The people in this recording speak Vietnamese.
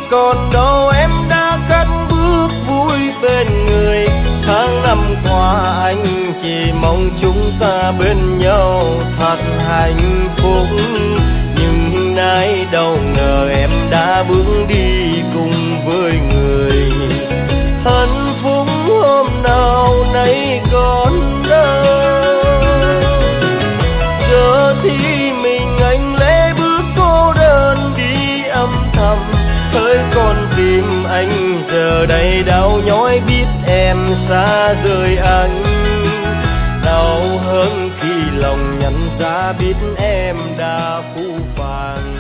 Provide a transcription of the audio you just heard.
còn đâu em đã cất bước vui bên người. Tháng năm qua anh chỉ mong chúng ta bên nhau thật hạnh phúc, nhưng nay đâu ngờ em đã bước đi cùng với người. Hạnh phúc hôm nào nay còn đâu, giờ thì mình anh lê bước cô đơn đi âm thầm. Hỡi con tim anh giờ đây đau nhói biết em xa rời anh, đau hơn khi lòng nhận ra biết em đã phũ phàng.